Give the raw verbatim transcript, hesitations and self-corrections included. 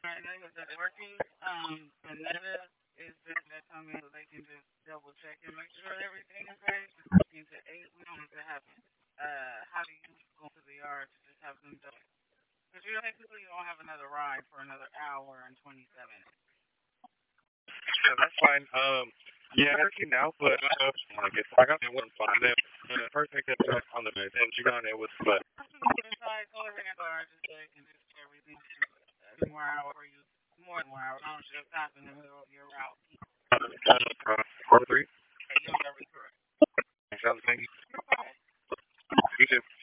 Right now, is that working? Um, Aneta is just that time so they can just double check and make sure everything is right. It's fifteen to eight. We don't have to have it. Uh, how do you go to the yard to just have them do it? Because you technically don't have another ride for another hour and twenty-seven. Yeah, that's fine. Um, yeah, working now, but I know like if I got there one five, then the first thing that's on the bed, and she got there with but. Inside, go in the car just so they can just everything. Uh, two more hours for you. More than more hours. I don't just stop in the middle of your route. Uh, four three. Okay, you're correct. Sounds thank you. Okay. You too.